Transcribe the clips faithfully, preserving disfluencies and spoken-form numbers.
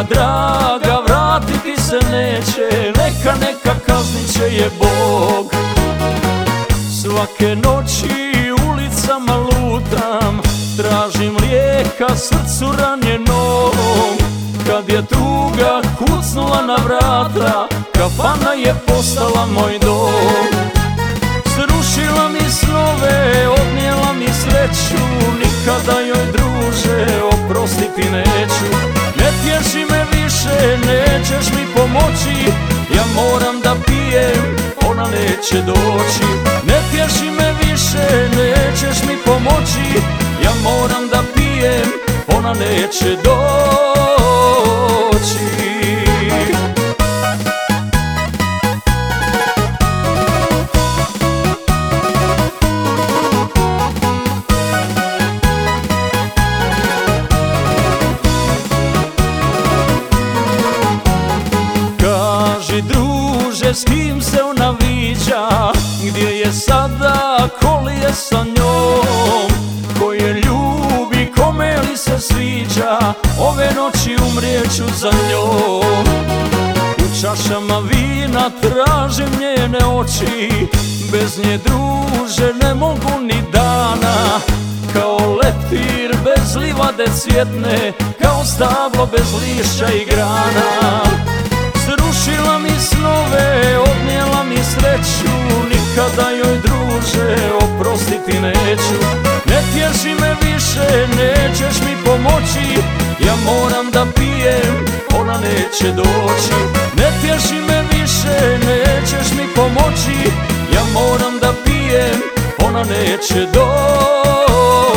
Moja draga, vratiti se neće, neka, neka kaznit će je Bog. Svake noći ulicama lutam, tražim lijeka srcu ranjenom. Kad je tuga kucnula na vrata, kafana je postala moj dom. Srušila mi snove, odnijela mi sreću, nikada joj druže oprostiti neću. Ne tješi me više, nećeš mi pomoći, ja moram da pijem, ona neće doći. Ne tješi me više, nećeš mi pomoći, ja moram da pijem, ona neće doći. Kaži druže, s kim se ona viđa, gdje je sada, ko li je sa njom? Ko je ljubi, kome li se sviđa, ove noći umrijeću za njom. U čašama vina tražim njene oči, bez nje druže ne mogu ni dana. Kao leptir bez livade cvjetne, kao stablo bez lišća i grana. Srušila mi snove, odnijela mi sreću, nikada joj druže oprostiti neću. Ne tješi me više, nećeš mi pomoći, ja moram da pijem, ona neće doći. Ne tješi me više, nećeš mi pomoći, ja moram da pijem, ona neće doći.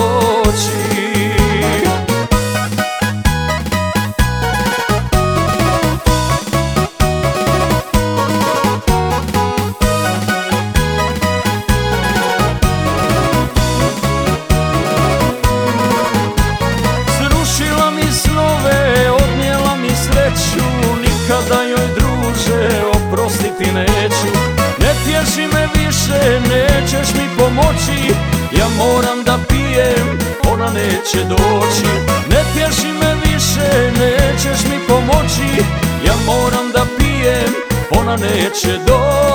Nikada joj druže oprostiti neću. Ne tješi me više, nećeš mi pomoći, ja moram da pijem, ona neće doći. Ne tješi me više, nećeš mi pomoći, ja moram da pijem, ona neće doći.